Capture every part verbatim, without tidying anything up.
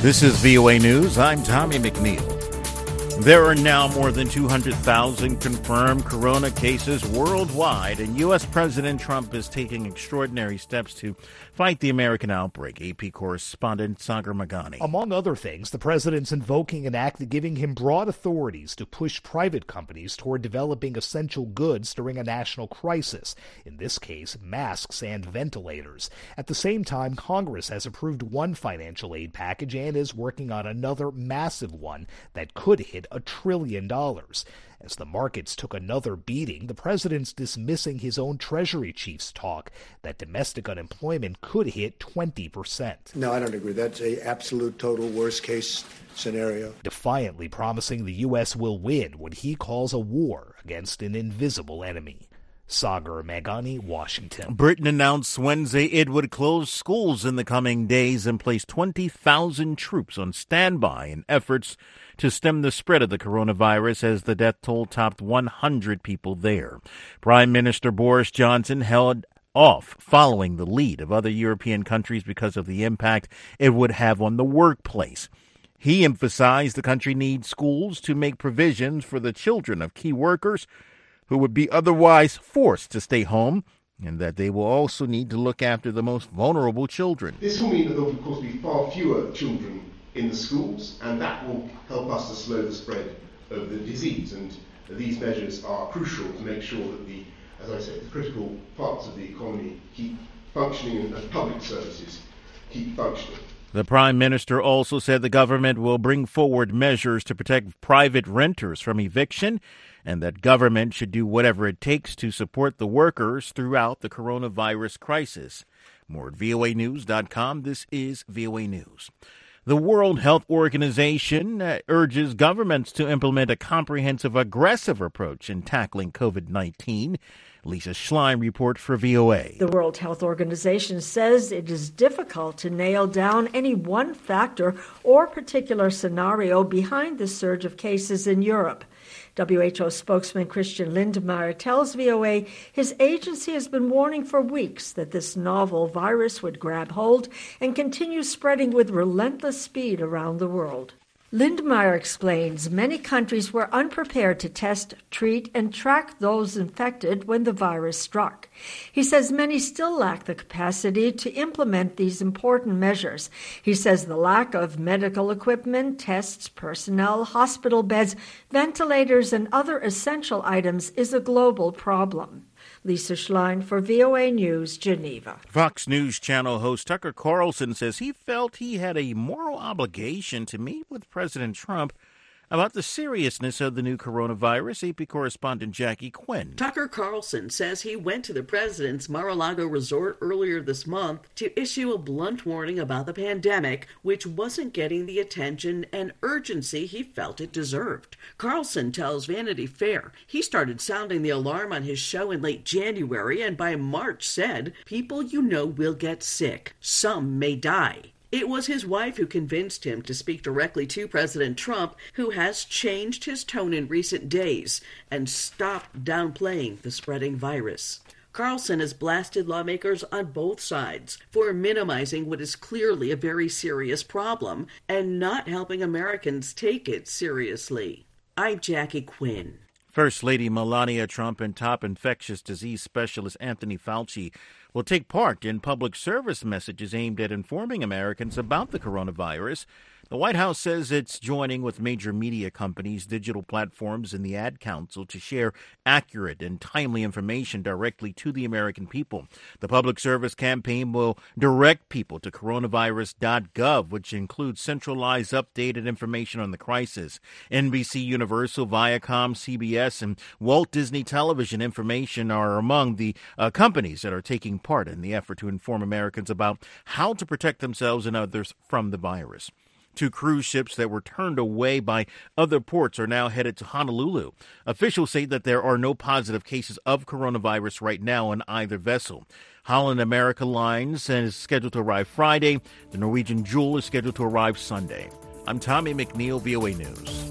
This is V O A News. I'm Tommy McNeil. There are now more than two hundred thousand confirmed corona cases worldwide, and U S. President Trump is taking extraordinary steps to fight the American outbreak. A P correspondent Sagar Meghani. Among other things, the president's invoking an act giving him broad authorities to push private companies toward developing essential goods during a national crisis, in this case, masks and ventilators. At the same time, Congress has approved one financial aid package and is working on another massive one that could hit a trillion dollars. As the markets took another beating, the president's dismissing his own Treasury chief's talk that domestic unemployment could hit twenty percent. No, I don't agree. That's a absolute total worst case scenario. Defiantly promising the U S will win what he calls a war against an invisible enemy. Sagar Meghani, Washington. Britain announced Wednesday it would close schools in the coming days and place twenty thousand troops on standby in efforts to stem the spread of the coronavirus as the death toll topped one hundred people there. Prime Minister Boris Johnson held off following the lead of other European countries because of the impact it would have on the workplace. He emphasized the country needs schools to make provisions for the children of key workers who would be otherwise forced to stay home, and that they will also need to look after the most vulnerable children. This will mean that there will, of course, be far fewer children in the schools, and that will help us to slow the spread of the disease. And these measures are crucial to make sure that the, as I said, the critical parts of the economy keep functioning and public services keep functioning. The Prime Minister also said the government will bring forward measures to protect private renters from eviction, and that government should do whatever it takes to support the workers throughout the coronavirus crisis. More at V O A news dot com. This is V O A News. The World Health Organization uh, urges governments to implement a comprehensive, aggressive approach in tackling covid nineteen. Lisa Schlein reports for V O A. The World Health Organization says it is difficult to nail down any one factor or particular scenario behind the surge of cases in Europe. W H O spokesman Christian Lindmeier tells V O A his agency has been warning for weeks that this novel virus would grab hold and continue spreading with relentless speed around the world. Lindmeier explains many countries were unprepared to test, treat, and track those infected when the virus struck. He says many still lack the capacity to implement these important measures. He says the lack of medical equipment, tests, personnel, hospital beds, ventilators, and other essential items is a global problem. Lisa Schlein for V O A News, Geneva. Fox News Channel host Tucker Carlson says he felt he had a moral obligation to meet with President Trump about the seriousness of the new coronavirus. A P correspondent Jackie Quinn. Tucker Carlson says he went to the president's Mar-a-Lago resort earlier this month to issue a blunt warning about the pandemic, which wasn't getting the attention and urgency he felt it deserved. Carlson tells Vanity Fair he started sounding the alarm on his show in late January and by March said, "People you know will get sick. Some may die." It was his wife who convinced him to speak directly to President Trump, who has changed his tone in recent days and stopped downplaying the spreading virus. Carlson has blasted lawmakers on both sides for minimizing what is clearly a very serious problem and not helping Americans take it seriously. I'm Jackie Quinn. First Lady Melania Trump and top infectious disease specialist Anthony Fauci will take part in public service messages aimed at informing Americans about the coronavirus. The White House says it's joining with major media companies, digital platforms, and the Ad Council to share accurate and timely information directly to the American people. The public service campaign will direct people to coronavirus dot gov, which includes centralized, updated information on the crisis. N B C Universal, Viacom, C B S, and Walt Disney Television information are among the uh, companies that are taking part in the effort to inform Americans about how to protect themselves and others from the virus. Two cruise ships that were turned away by other ports are now headed to Honolulu. Officials say that there are no positive cases of coronavirus right now on either vessel. Holland America Lines is scheduled to arrive Friday. The Norwegian Jewel is scheduled to arrive Sunday. I'm Tommy McNeil, V O A News.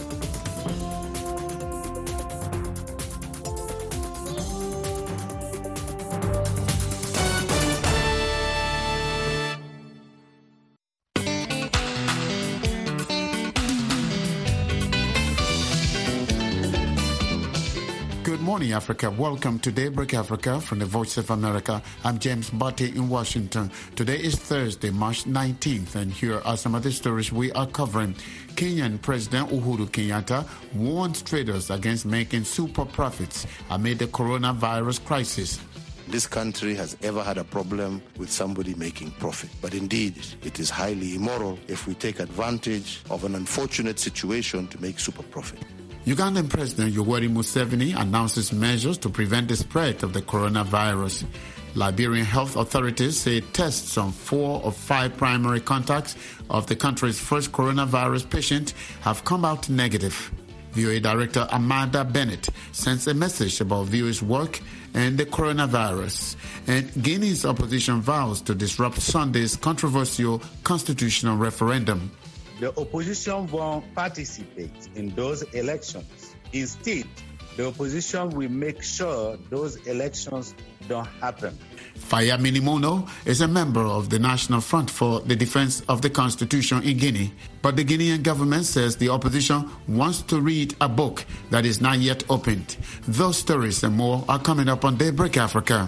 morning, Africa. Welcome to Daybreak Africa from the Voice of America. I'm James Butte in Washington. Today is Thursday, March nineteenth, and here are some of the stories we are covering. Kenyan President Uhuru Kenyatta warns traders against making super profits amid the coronavirus crisis. This country has ever had a problem with somebody making profit. But indeed, it is highly immoral if we take advantage of an unfortunate situation to make super profit. Ugandan President Yoweri Museveni announces measures to prevent the spread of the coronavirus. Liberian health authorities say tests on four of five primary contacts of the country's first coronavirus patient have come out negative. V O A Director Amanda Bennett sends a message about V O A's work and the coronavirus. And Guinea's opposition vows to disrupt Sunday's controversial constitutional referendum. The opposition won't participate in those elections. Instead, the opposition will make sure those elections don't happen. Fayemi Nimono is a member of the National Front for the Defense of the Constitution in Guinea. But the Guinean government says the opposition wants to read a book that is not yet opened. Those stories and more are coming up on Daybreak Africa.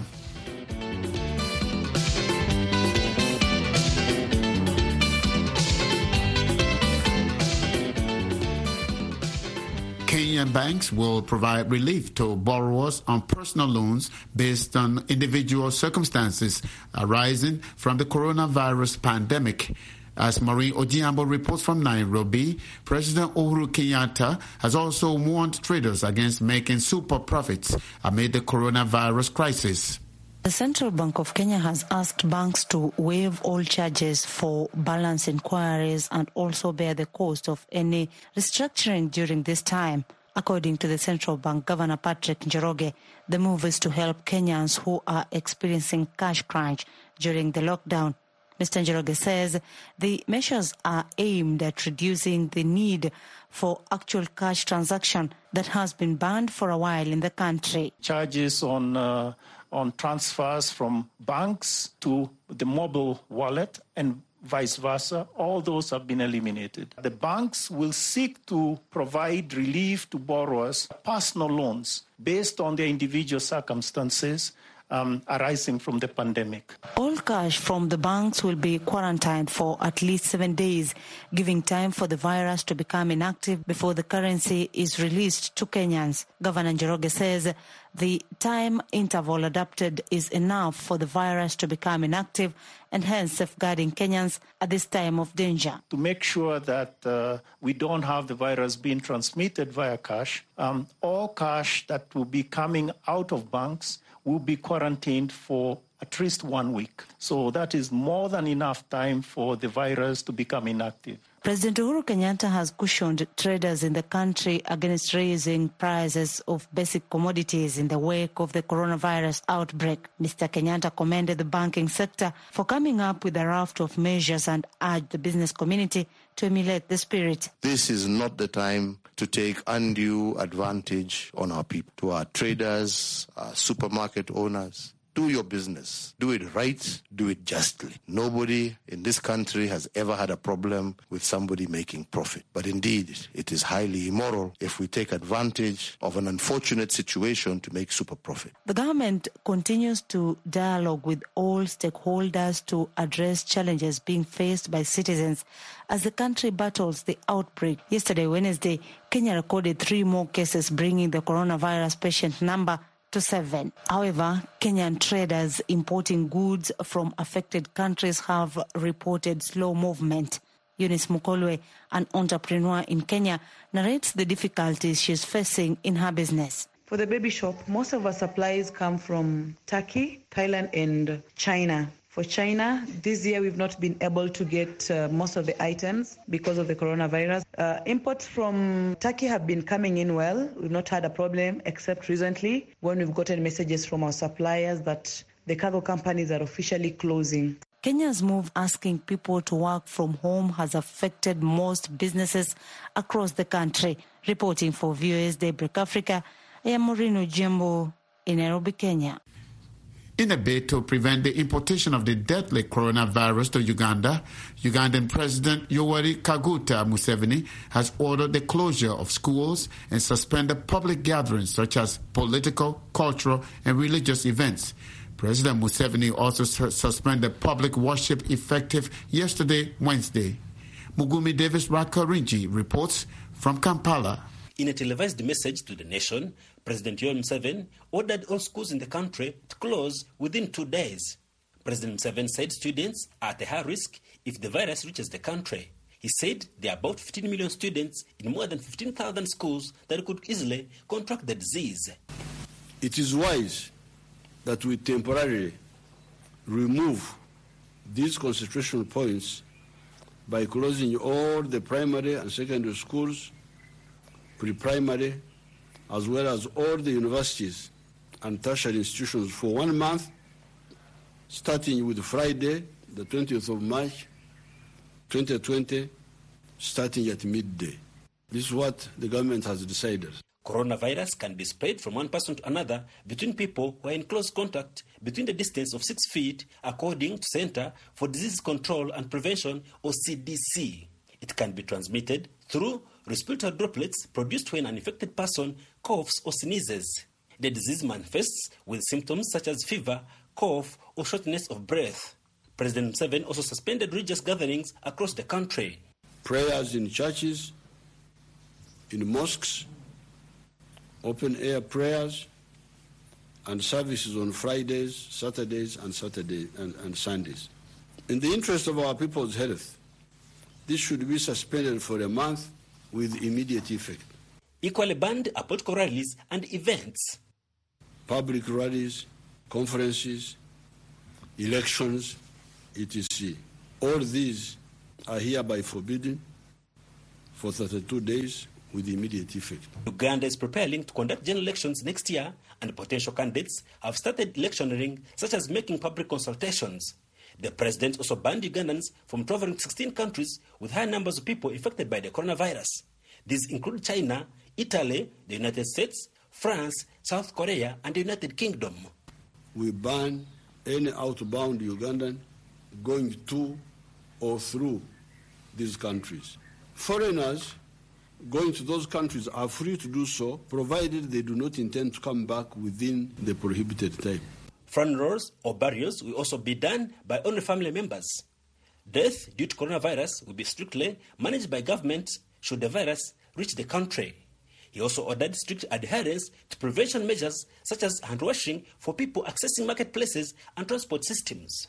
Kenyan banks will provide relief to borrowers on personal loans based on individual circumstances arising from the coronavirus pandemic. As Marie Ojiambo reports from Nairobi, President Uhuru Kenyatta has also warned traders against making super profits amid the coronavirus crisis. The Central Bank of Kenya has asked banks to waive all charges for balance inquiries and also bear the cost of any restructuring during this time. According to the Central Bank Governor Patrick Njoroge, the move is to help Kenyans who are experiencing cash crunch during the lockdown. Mister Njoroge says the measures are aimed at reducing the need for actual cash transaction that has been banned for a while in the country. Charges on uh, on transfers from banks to the mobile wallet and vice versa, all those have been eliminated. The banks will seek to provide relief to borrowers, personal loans, based on their individual circumstances um, arising from the pandemic. All cash from the banks will be quarantined for at least seven days, giving time for the virus to become inactive before the currency is released to Kenyans. Governor Njoroge says the time interval adapted is enough for the virus to become inactive and hence safeguarding Kenyans at this time of danger. To make sure that uh, we don't have the virus being transmitted via cash, um, all cash that will be coming out of banks will be quarantined for at least one week. So that is more than enough time for the virus to become inactive. President Uhuru Kenyatta has cautioned traders in the country against raising prices of basic commodities in the wake of the coronavirus outbreak. Mister Kenyatta commended the banking sector for coming up with a raft of measures and urged the business community to emulate the spirit. This is not the time to take undue advantage on our people, to our traders, our supermarket owners. Do your business. Do it right. Do it justly. Nobody in this country has ever had a problem with somebody making profit. But indeed, it is highly immoral if we take advantage of an unfortunate situation to make super profit. The government continues to dialogue with all stakeholders to address challenges being faced by citizens as the country battles the outbreak. Yesterday, Wednesday, Kenya recorded three more cases, bringing the coronavirus patient number to seven. However, Kenyan traders importing goods from affected countries have reported slow movement. Eunice Mukolwe, an entrepreneur in Kenya, narrates the difficulties she's facing in her business. For the baby shop, most of our supplies come from Turkey, Thailand, and China. For China, this year we've not been able to get uh, most of the items because of the coronavirus. Uh, imports from Turkey have been coming in well. We've not had a problem except recently when we've gotten messages from our suppliers that the cargo companies are officially closing. Kenya's move asking people to work from home has affected most businesses across the country. Reporting for V O A's Daybreak Africa, I am Maureen Ojiambo in Nairobi, Kenya. In a bid to prevent the importation of the deadly coronavirus to Uganda, Ugandan President Yoweri Kaguta Museveni has ordered the closure of schools and suspended public gatherings such as political, cultural, and religious events. President Museveni also su- suspended public worship effective yesterday, Wednesday. Mugumi Davis Radkarinji reports from Kampala. In a televised message to the nation, President Yoweri Museveni ordered all schools in the country to close within two days. President Museveni said students are at a high risk if the virus reaches the country. He said there are about fifteen million students in more than fifteen thousand schools that could easily contract the disease. It is wise that we temporarily remove these concentration points by closing all the primary and secondary schools, pre-primary, as well as all the universities and tertiary institutions for one month, starting with Friday, the twentieth of March, twenty twenty, starting at midday. This is what the government has decided. Coronavirus can be spread from one person to another between people who are in close contact between the distance of six feet, according to Center for Disease Control and Prevention, or C D C. It can be transmitted through respiratory droplets produced when an infected person coughs or sneezes. The disease manifests with symptoms such as fever, cough, or shortness of breath. President Museveni also suspended religious gatherings across the country. Prayers in churches, in mosques, open-air prayers, and services on Fridays, Saturdays, and Saturdays and, and Sundays. In the interest of our people's health, this should be suspended for a month with immediate effect. Equally banned are political rallies and events. Public rallies, conferences, elections, et cetera. All these are hereby forbidden for thirty-two days with immediate effect. Uganda is preparing to conduct general elections next year, and potential candidates have started electioneering, such as making public consultations. The president also banned Ugandans from traveling to sixteen countries with high numbers of people infected by the coronavirus. These include China, Italy, the United States, France, South Korea, and the United Kingdom. We ban any outbound Ugandan going to or through these countries. Foreigners going to those countries are free to do so, provided they do not intend to come back within the prohibited time. Funerals or burials will also be done by only family members. Death due to coronavirus will be strictly managed by government should the virus reach the country. He also ordered strict adherence to prevention measures such as hand washing for people accessing marketplaces and transport systems.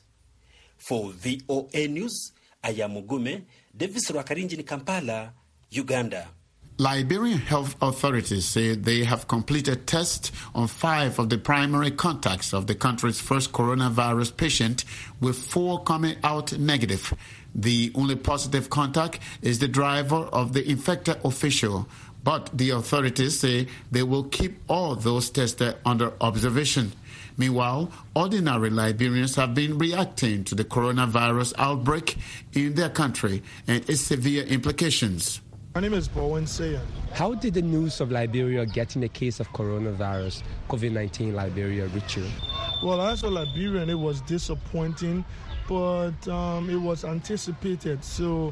For V O A News, I am Mugume, Davis Rwakarinji in Kampala, Uganda. Liberian health authorities say they have completed tests on five of the primary contacts of the country's first coronavirus patient, with four coming out negative. The only positive contact is the driver of the infected official, but the authorities say they will keep all those tested under observation. Meanwhile, ordinary Liberians have been reacting to the coronavirus outbreak in their country and its severe implications. My name is Bowen Sayan. How did the news of Liberia getting a case of coronavirus, COVID nineteen in Liberia, reach you? Well, as a Liberian, it was disappointing, but um, it was anticipated. So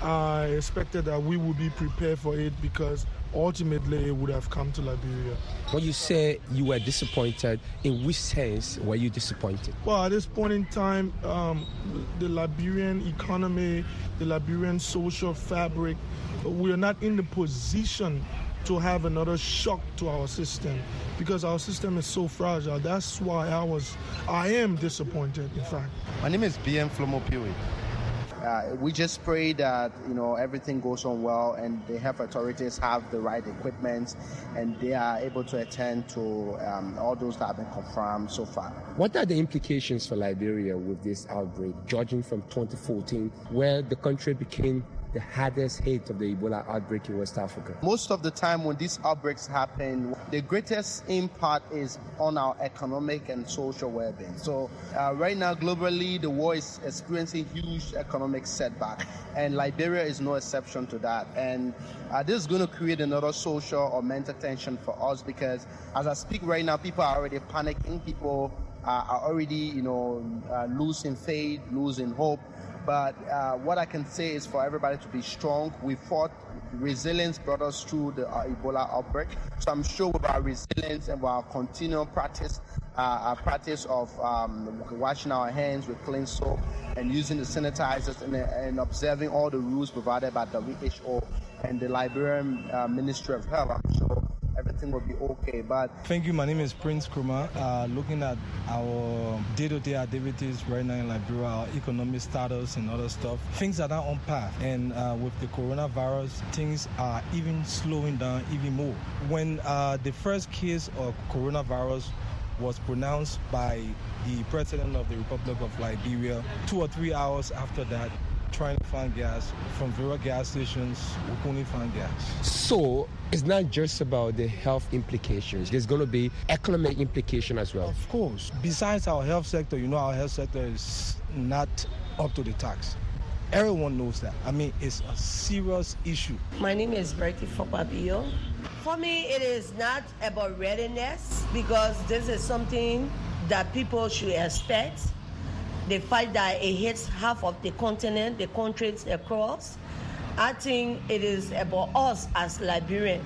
I expected that we would be prepared for it, because ultimately it would have come to Liberia. When you say you were disappointed, in which sense were you disappointed? Well, at this point in time, um, the Liberian economy, the Liberian social fabric, we are not in the position to have another shock to our system, because our system is so fragile. That's why I was, I am disappointed, in fact. My name is B M Flomo Piwi. Uh, we just pray that, you know, everything goes on well and the health authorities have the right equipment and they are able to attend to um, all those that have been confirmed so far. What are the implications for Liberia with this outbreak, judging from twenty fourteen, where the country became the hardest hit of the Ebola outbreak in West Africa? Most of the time when these outbreaks happen, the greatest impact is on our economic and social well-being. So uh, right now, globally, the world is experiencing huge economic setback, and Liberia is no exception to that. And uh, this is going to create another social or mental tension for us, because as I speak right now, people are already panicking. People uh, are already, you know, uh, losing faith, losing hope. But uh, what I can say is for everybody to be strong. We fought. Resilience brought us through the uh, Ebola outbreak. So I'm sure with our resilience and with our continual practice, uh, our practice of um, washing our hands with clean soap and using the sanitizers and, and observing all the rules provided by W H O and the Liberian uh, Ministry of Health, I'm sure everything will be okay. But thank you. My name is Prince Krumah. Uh, looking at our day-to-day activities right now in Liberia, our economic status and other stuff, things are not on path. And uh, with the coronavirus, things are even slowing down even more. When uh, the first case of coronavirus was pronounced by the President of the Republic of Liberia, two or three hours after that, trying to find gas from various gas stations, we couldn't find gas. So it's not just about the health implications. There's going to be economic implication as well. Of course. Besides our health sector, you know, our health sector is not up to the tax. Everyone knows that. I mean, it's a serious issue. My name is Bertie Fopabio. For me, it is not about readiness because this is something that people should expect. The fact that it hits half of the continent, the countries across, I think it is about us as Liberians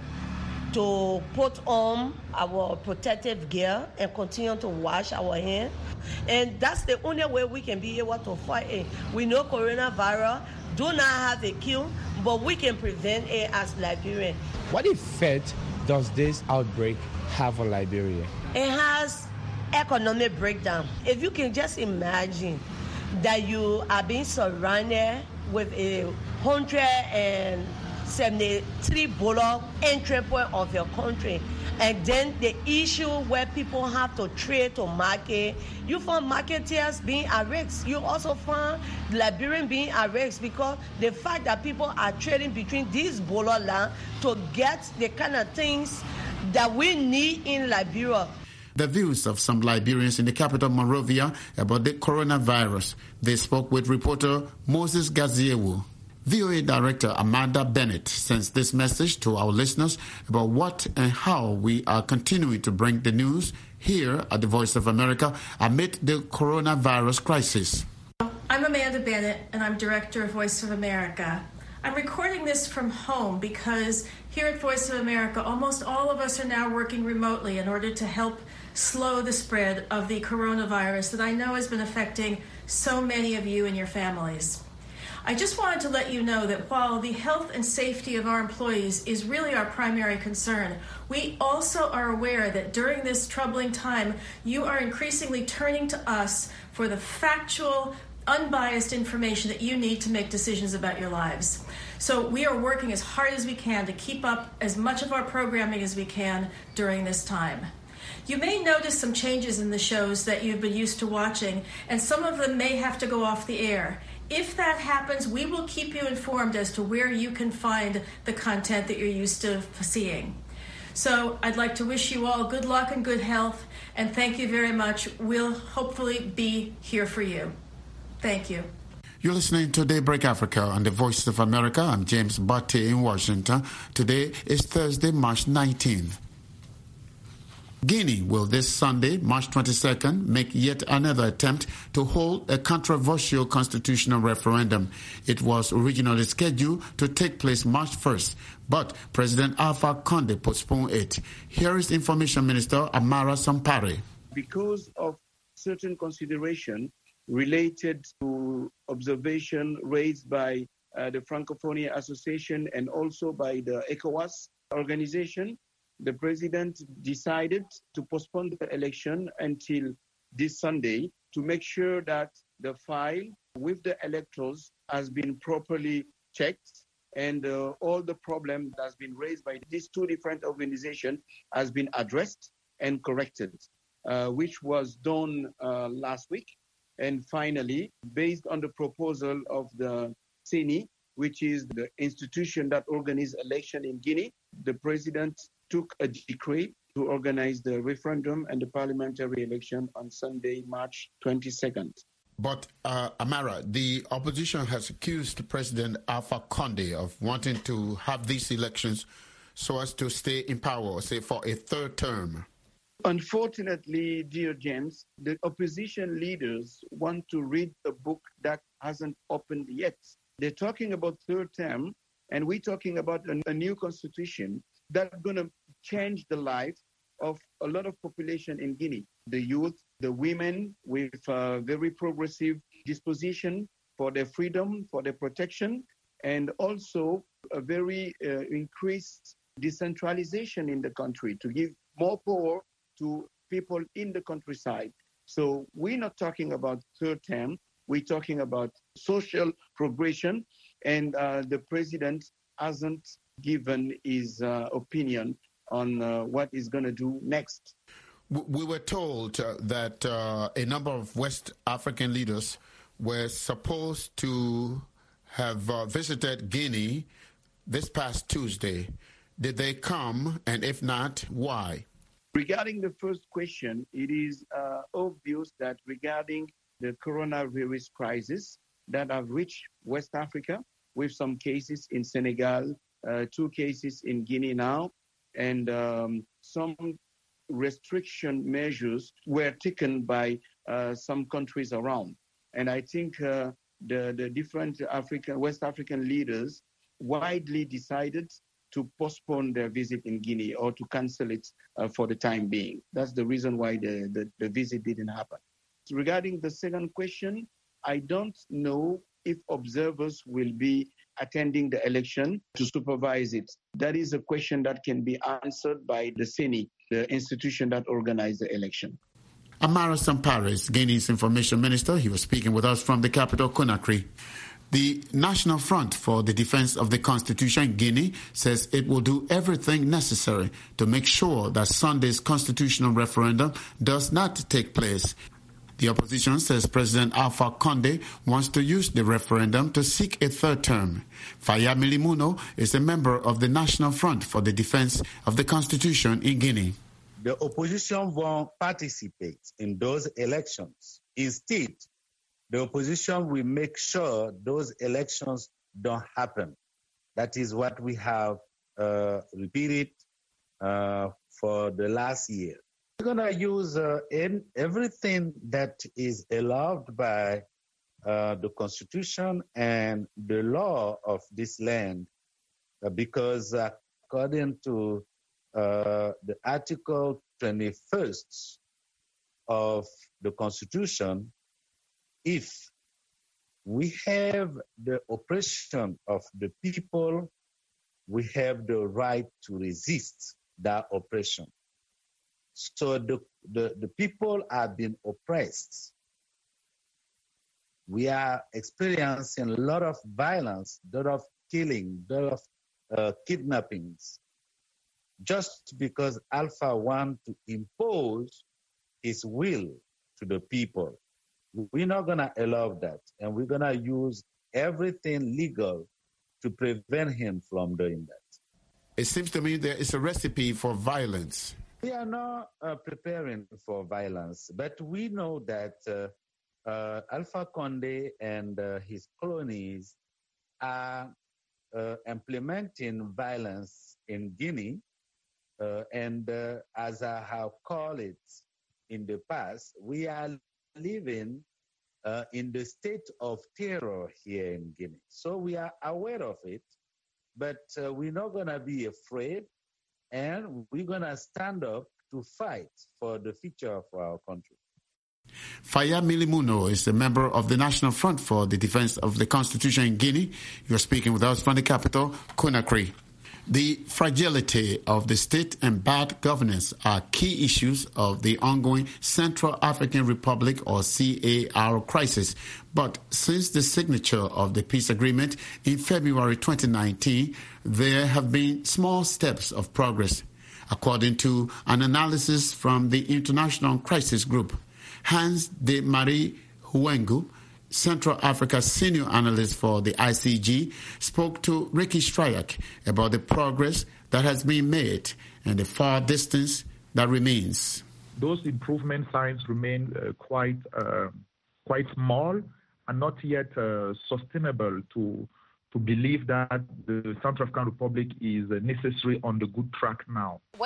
to put on our protective gear and continue to wash our hands. And that's the only way we can be able to fight it. We know coronavirus do not have a cure, but we can prevent it as Liberians. What effect does this outbreak have on Liberia? It has economic breakdown. If you can just imagine that you are being surrounded with a one hundred seventy-three bullock entry point of your country, and then the issue where people have to trade to market, you find marketeers being at risk. You also find Liberians being at risk because the fact that people are trading between these bullock land to get the kind of things that we need in Liberia. The views of some Liberians in the capital Monrovia about the coronavirus. They spoke with reporter Moses Gaziewu. V O A Director Amanda Bennett sends this message to our listeners about what and how we are continuing to bring the news here at the Voice of America amid the coronavirus crisis. I'm Amanda Bennett, and I'm Director of Voice of America. I'm recording this from home because here at Voice of America, almost all of us are now working remotely in order to help slow the spread of the coronavirus that I know has been affecting so many of you and your families. I just wanted to let you know that while the health and safety of our employees is really our primary concern, we also are aware that during this troubling time, you are increasingly turning to us for the factual, unbiased information that you need to make decisions about your lives. So we are working as hard as we can to keep up as much of our programming as we can during this time. You may notice some changes in the shows that you've been used to watching, and some of them may have to go off the air. If that happens, we will keep you informed as to where you can find the content that you're used to seeing. So I'd like to wish you all good luck and good health, and thank you very much. We'll hopefully be here for you. Thank you. You're listening to Daybreak Africa on the Voice of America. I'm James Barty in Washington. Today is Thursday, March nineteenth. Guinea will this Sunday, March twenty-second, make yet another attempt to hold a controversial constitutional referendum. It was originally scheduled to take place March first, but President Alpha Conde postponed it. Here is Information Minister Amara Sampare. Because of certain consideration related to observation raised by uh, the Francophonie Association and also by the ECOWAS organization, the president decided to postpone the election until this Sunday to make sure that the file with the electors has been properly checked and uh, all the problem that has been raised by these two different organizations has been addressed and corrected, uh, which was done uh, last week. And finally, based on the proposal of the C E N I, which is the institution that organizes election in Guinea, the president took a decree to organize the referendum and the parliamentary election on Sunday, March twenty-second. But, uh, Amara, the opposition has accused President Alpha Conde of wanting to have these elections so as to stay in power, say, for a third term. Unfortunately, dear James, the opposition leaders want to read a book that hasn't opened yet. They're talking about third term, and we're talking about a, a new constitution that's going to change the life of a lot of population in Guinea. The youth, the women with a very progressive disposition for their freedom, for their protection, and also a very uh, increased decentralization in the country to give more power to people in the countryside. So we're not talking about third term, we're talking about social progression, and uh, the president hasn't given his uh, opinion on uh, what he's going to do next. We were told uh, that uh, a number of West African leaders were supposed to have uh, visited Guinea this past Tuesday. Did they come, and if not, why? Regarding the first question, it is uh, obvious that regarding the coronavirus crisis that have reached West Africa, with some cases in Senegal, uh, two cases in Guinea now, and um, some restriction measures were taken by uh, some countries around. And I think uh, the, the different African, West African leaders widely decided to postpone their visit in Guinea or to cancel it uh, for the time being. That's the reason why the, the, the visit didn't happen. Regarding the second question, I don't know if observers will be attending the election to supervise it. That is a question that can be answered by the C E N I, the institution that organized the election. Amara Samparis, Guinea's information minister, he was speaking with us from the capital, Conakry. The National Front for the Defense of the Constitution, Guinea, says it will do everything necessary to make sure that Sunday's constitutional referendum does not take place. The opposition says President Alpha Condé wants to use the referendum to seek a third term. Faya Milimuno is a member of the National Front for the Defense of the Constitution in Guinea. The opposition won't participate in those elections. Instead, the opposition will make sure those elections don't happen. That is what we have uh, repeated uh, for the last year. We're going to use uh, in everything that is allowed by uh, the Constitution and the law of this land, uh, because uh, according to uh, the Article twenty-first of the Constitution, if we have the oppression of the people, we have the right to resist that oppression. So the, the, the people are being oppressed. We are experiencing a lot of violence, a lot of killing, a lot of uh, kidnappings, just because Alpha wants to impose his will to the people. We're not going to allow that, and we're going to use everything legal to prevent him from doing that. It seems to me there is a recipe for violence. We are not uh, preparing for violence, but we know that uh, uh, Alpha Condé and uh, his cronies are uh, implementing violence in Guinea, uh, and uh, as I have called it in the past, we are living uh, in the state of terror here in Guinea. So we are aware of it, but uh, we're not going to be afraid, and we're going to stand up to fight for the future of our country. Faya Milimuno is a member of the National Front for the Defense of the Constitution in Guinea. You're speaking with us from the capital, Conakry. The fragility of the state and bad governance are key issues of the ongoing Central African Republic, or C A R, crisis. But since the signature of the peace agreement in February twenty nineteen, there have been small steps of progress, according to an analysis from the International Crisis Group. Hans de Marie Huengu, Central Africa senior analyst for the I C G, spoke to Ricky Stryak about the progress that has been made and the far distance that remains. Those improvement signs remain uh, quite uh, quite small and not yet uh, sustainable to to believe that the Central African Republic is uh, necessary on the good track now. What tools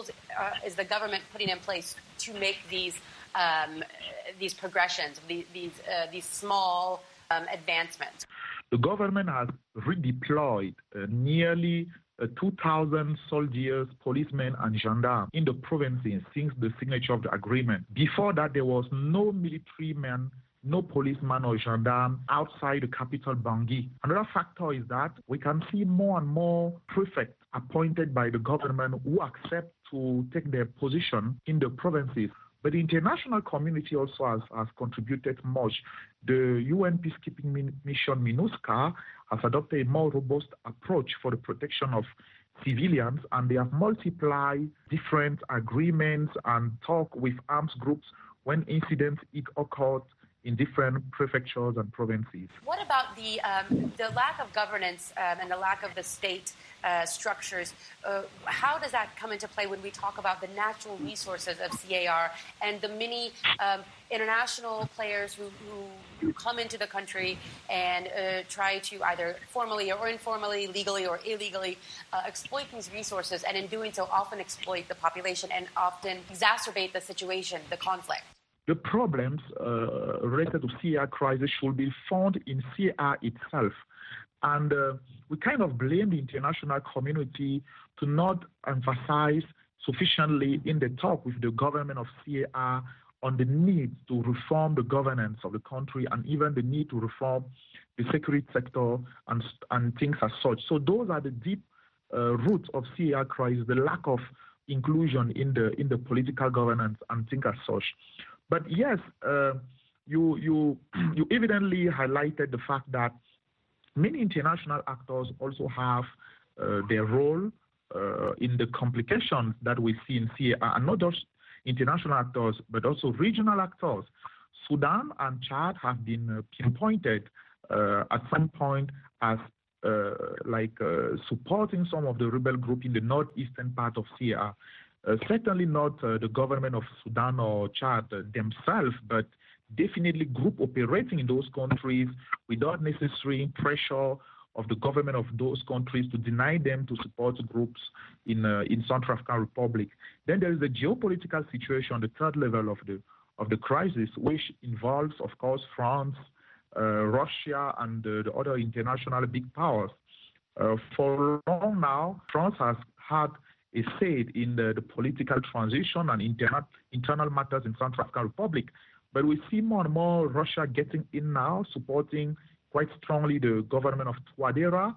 tools uh, is the government putting in place to make these um, these progressions, these these, uh, these small um, advancements? The government has redeployed uh, nearly uh, two thousand soldiers, policemen, and gendarmes in the provinces since the signature of the agreement. Before that, there was no military man, no policeman or gendarme outside the capital, Bangui. Another factor is that we can see more and more prefects appointed by the government who accept to take their position in the provinces. But the international community also has, has contributed much. The U N peacekeeping mission MINUSCA has adopted a more robust approach for the protection of civilians, and they have multiplied different agreements and talk with armed groups when incidents occurred in different prefectures and provinces. What about the um, the lack of governance um, and the lack of the state uh, structures? Uh, how does that come into play when we talk about the natural resources of C A R and the many um, international players who, who come into the country and uh, try to either formally or informally, legally or illegally uh, exploit these resources, and in doing so often exploit the population and often exacerbate the situation, the conflict? The problems uh, related to C A R crisis should be found in C A R itself. And uh, we kind of blame the international community to not emphasize sufficiently in the talk with the government of C A R on the need to reform the governance of the country and even the need to reform the security sector and, and things as such. So those are the deep uh, roots of C A R crisis, the lack of inclusion in the in the political governance and things as such. But yes, uh, you you you evidently highlighted the fact that many international actors also have uh, their role uh, in the complications that we see in C A R, and not just international actors, but also regional actors. Sudan and Chad have been uh, pinpointed uh, at some point as uh, like uh, supporting some of the rebel group in the northeastern part of C A R. Uh, certainly not uh, the government of Sudan or Chad uh, themselves, but definitely group operating in those countries without necessary pressure of the government of those countries to deny them to support groups in uh, in Central African Republic. Then there is the geopolitical situation, the third level of the of the crisis, which involves, of course, France, uh, Russia, and uh, the other international big powers. Uh, for long now, France has had a say in the, the political transition and interna- internal matters in Central African Republic. But we see more and more Russia getting in now, supporting quite strongly the government of Touadéra.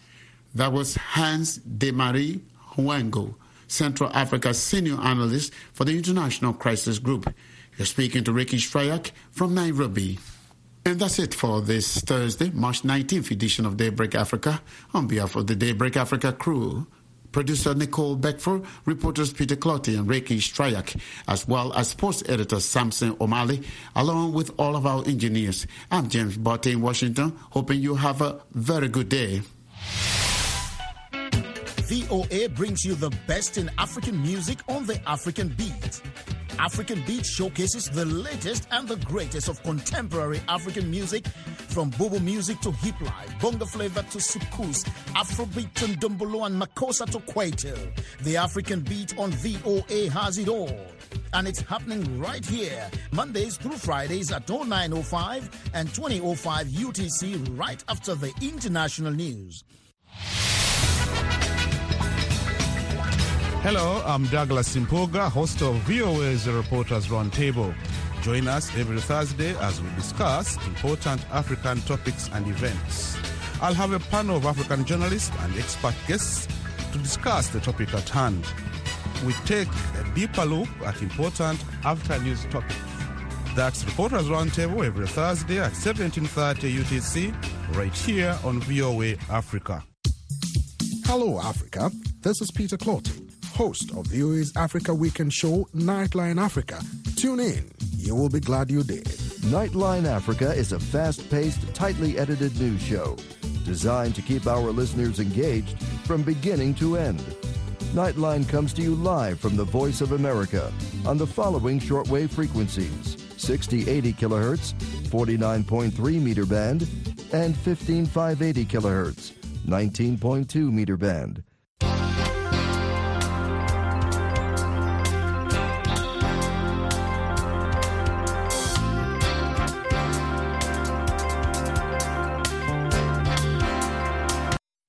That was Hans Demarie Huango, Central Africa Senior Analyst for the International Crisis Group. You're speaking to Ricky Strayak from Nairobi. And that's it for this Thursday, March nineteenth edition of Daybreak Africa. On behalf of the Daybreak Africa crew, producer Nicole Beckford, reporters Peter Clotty and Ricky Strayak, as well as sports editor Samson O'Malley, along with all of our engineers. I'm James Botte in Washington, hoping you have a very good day. V O A brings you the best in African music on the African Beat. African Beat showcases the latest and the greatest of contemporary African music, from Bobo music to hip life, bongo flavor to soukous, Afrobeat to Ndombolo and Makossa to Kwaito. The African Beat on V O A has it all. And it's happening right here, Mondays through Fridays at oh nine oh five and twenty oh five U T C, right after the international news. Hello, I'm Douglas Simpoga, host of V O A's Reporters Roundtable. Join us every Thursday as we discuss important African topics and events. I'll have a panel of African journalists and expert guests to discuss the topic at hand. We take a deeper look at important African news topics. That's Reporters Roundtable every Thursday at seventeen thirty U T C, right here on V O A Africa. Hello, Africa. This is Peter Clotty, host of V O A's Africa Weekend show, Nightline Africa. Tune in. You will be glad you did. Nightline Africa is a fast-paced, tightly edited news show designed to keep our listeners engaged from beginning to end. Nightline comes to you live from the Voice of America on the following shortwave frequencies: sixty eighty kilohertz, forty-nine point three meter band, and fifteen five eighty kilohertz, nineteen point two meter band.